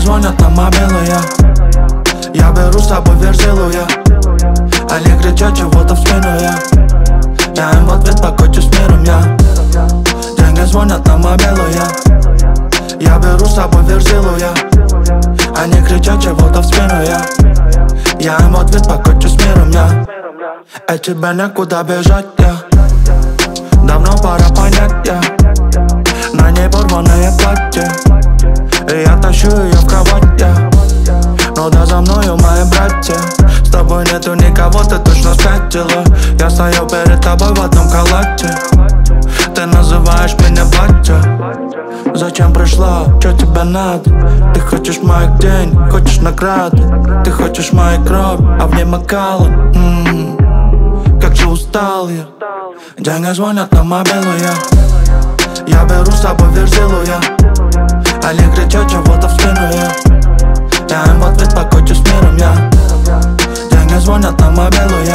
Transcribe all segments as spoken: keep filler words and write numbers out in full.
звонят на мобилу, я Я беру с собой верзилу, я Они кричат чего-то в спину, я Я им в ответ покончу с миром, я Деньги звонят на мобилу, я Я беру с собой верзилу, я Они кричат чего-то в спину, я Я им в ответ покончу с миром, я А тебе некуда бежать, я Давно пора понять, я На ней порванное платье И я тащу ее в кровать, я Ну да, за мною мои братья С тобой нету никого, ты точно спятила Я стою перед тобой в одном халате Ты называешь меня батя Зачем пришла? Чё тебе надо? Ты хочешь моих денег, хочешь награды Ты хочешь мою кровь, а в ней макалом м-м-м. Как же устал я Деньги звонят на мобилу, я Я беру с собой верзилу, я Они кричат чего-то в спину, я Я им в ответ покончу с миром, я Деньги звонят на мобилу, я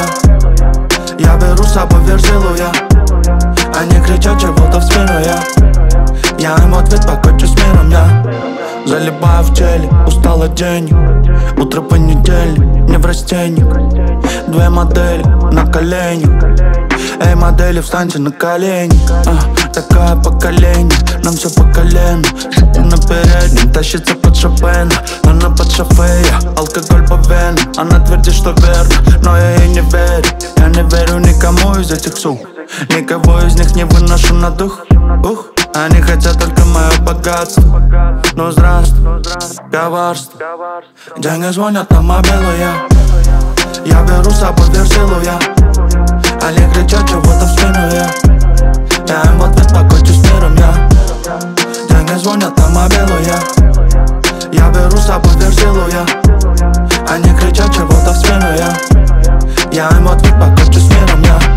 Я беру с собой верзилу, я Они кричат чего-то в спину, я Я им в ответ покончу с миром, я Залипаю в теле, устал от денег Утро понедельник, не в растениях Две модели на коленях Эй, модели, встаньте на колени а, Такое поколение, нам все по колено Жопу на переднем, тащится под Шопена Она под шофе, алкоголь по венам Она твердит, что верно, но я ей не верю Я не верю никому из этих сук Никого из них не выношу на дух Ух, они хотят только мое богатство Ну здравствуй, коварство Деньги звонят на мобилу, я Я беру с собой верзилу, я Они кричат чего-то в спину, я Я им в ответ покончу с миром, я Деньги звонят на мобилу, я Я беру с собой верзилу, я Они кричат чего-то в спину, я Я им в ответ покончу с миром, я